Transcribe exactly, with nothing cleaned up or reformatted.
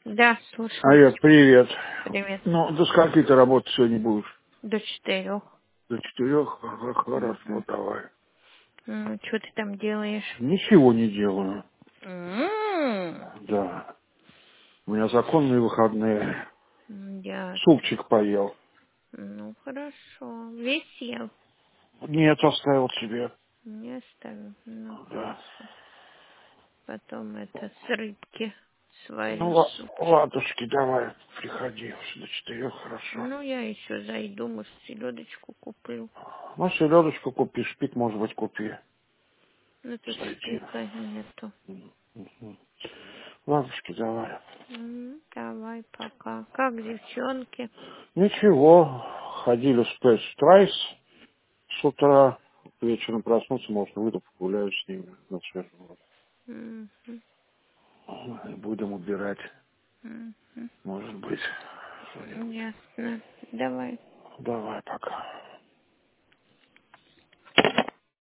Да, слушаю. Алло, привет. Привет. Ну, до скольки ты работать сегодня будешь? До четырех. До четырех? Ага, хорошо, Угу. давай. Ну, что ты там делаешь? Ничего не делаю. М, Да. У меня законные выходные. м, Я... Супчик поел. Ну, хорошо. Весь ел? Нет, оставил себе. Не оставил. Ну, Да. хорошо. Потом это с рыбки Ну, сварю ла- супчик. ладушки, давай, приходи. До четырех, хорошо. Ну, я еще зайду, может, селедочку куплю. Ну, селедочку купи, шпик, может быть, купи. Ну, тут Зайди. шпика нету. Мгм. Ладушки, давай. М, Давай, пока. Как девчонки? Ничего, ходили в Space Trice. С утра, вечером проснуться, может, выйду, погуляю с ними на свежем Мгм, воздухе. Будем убирать, мгм. может быть, что-нибудь. Ясно. Давай. Давай, пока.